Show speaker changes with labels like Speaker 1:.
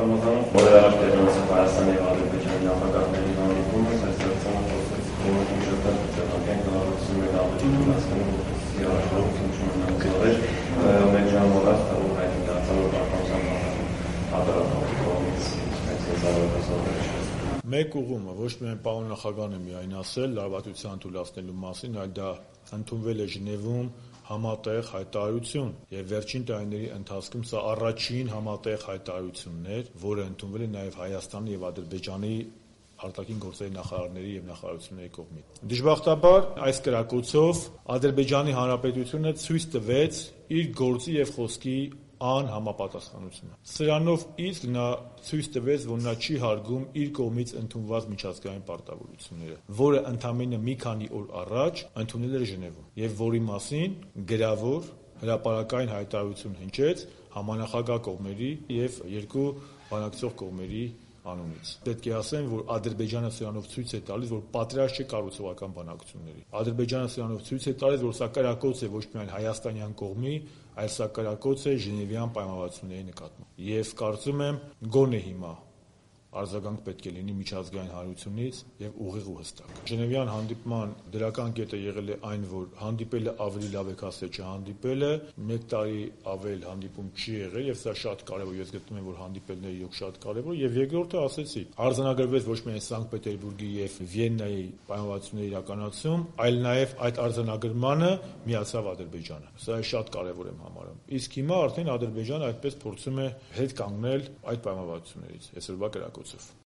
Speaker 1: Ռամազանով, որը առաջ տեղնացել Հայաստանի և Ադրբեջանի նախագահների հանդիպումը, այս դարձանը փոխեց կողմի շրջան ծրագրային գնահատություններ ավելի հասկանում, որպեսզի առաջնորդություն չունենան ծառեր, մեկ ժամ առաջ տալու հայտնի դարձավ, որ պաշտպանության հատարակների կողմից ծառայողություններ չէ։
Speaker 2: Մեկ ուղումը ոչ միայն պարոն նախագահն է միայն ասել լարվածության թույլատնելու մասին, այլ դա ընդունվել է Ժնևում համատեղ հայտարարություն եւ վերջին տարիների ընթացքում սա առաջին համատեղ հայտարարությունն էր, որը ընդունվել է նաեւ Հայաստանի եւ Ադրբեջանի արտաքին գործերի նախարարների եւ նախարարությունների կողմից։ Դժբախտաբար այս կրակոցով Ադրբեջանի Հանրապետությունը ցույց տվեց իր գործի եւ խոսքի անհամապատասխանությունը։ Սրանով իսկ նա ցույց տվեց, որ նա չի հարգում իր կողմից ընդունված միջազգային պարտավորությունները, որը ընդամենը մի քանի օր առաջ ընդունել էր Ժնևում եւ որի մասին գրավոր հրապարակային հայտարարություն հնչեց համանախագահ կողմերի եւ երկու բանակցող կողմերի անունից։ Պետք է ասեմ, որ Ադրբեջանը սրանով ցույց է տալիս, որ պատրաստ չէ կառուցողական բանակցությունների։ Ադրբեջանը սրանով ցույց է տալիս, որ սա կրակոց է ոչ միայն հայաստանյան կողմի, այլ սա կրակոց է Ժնևյան պայմանավորվածությունների նկատմամբ։ Եվ կարծում եմ, գոնե հիմա արձագանք պետք է լինի միջազգային հանրությունից եւ ուղիղ ու հստակ։ Ժնևյան հանդիպման դրական կետը եղել է այն, որ հանդիպելը ավելի լավ է, քան չհանդիպելը, 1 տարի ավել հանդիպում չի եղել եւ սա շատ կարեւոր, ես գտնում եմ, որ հանդիպելները իրոք շատ կարեւոր եւ երկրորդը ասեցի, արձանագրվեց ոչ միայն Սանկտ Պետերբուրգի եւ Վիեննայի պայմանավորվածությունների իրականացում, այլ նաեւ այդ արձանագրմանը միացավ Ադրբեջանը։ Սա շատ կարեւոր եմ համարում։ Իսկ հիմա արդեն Ադրբեջանը այդպես փորձում է հետ կանգնել այդ պայմանավորվածություններից այսօրվա կրակոցով։